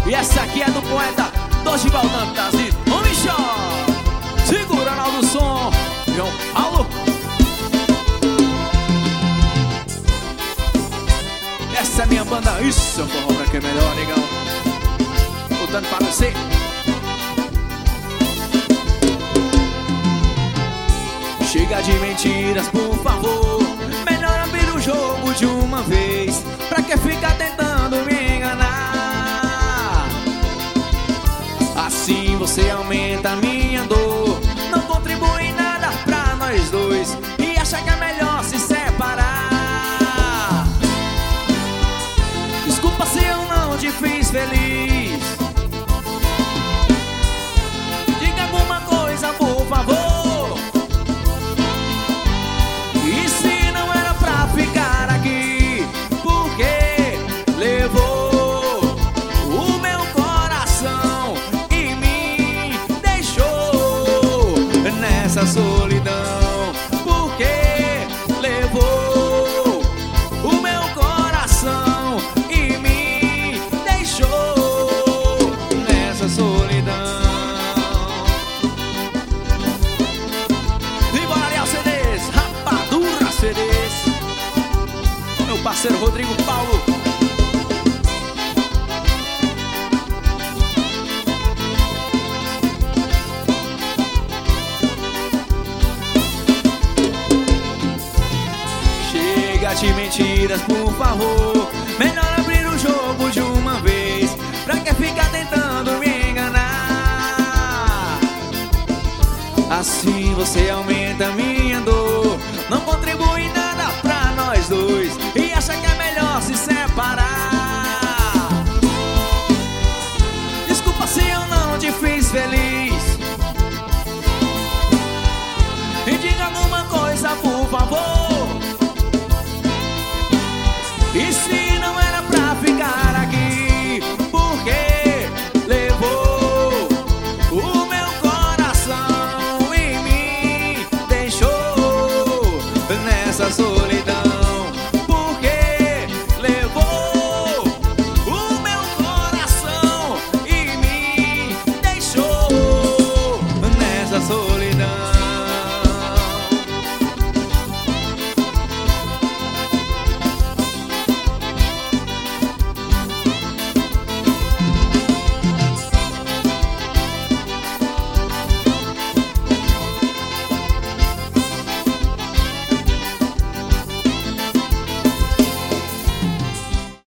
E essa aqui é do poeta Dorival Dantas e Tom Michel. Segura na do som, João Paulo. Essa é minha banda, isso, eu forró pra que é melhor, negão. Voltando pra você. Chega de mentiras, por favor. Melhor abrir o jogo de uma vez. Pra que ficar tentando me enganar? Assim você aumenta a minha dor. Não contribui em nada pra nós dois. E acha que é melhor se separar. Desculpa se eu não te fiz feliz. Diga alguma coisa, por favor. E se não era pra ficar aqui, por que levou o meu coração e me deixou nessa solidão?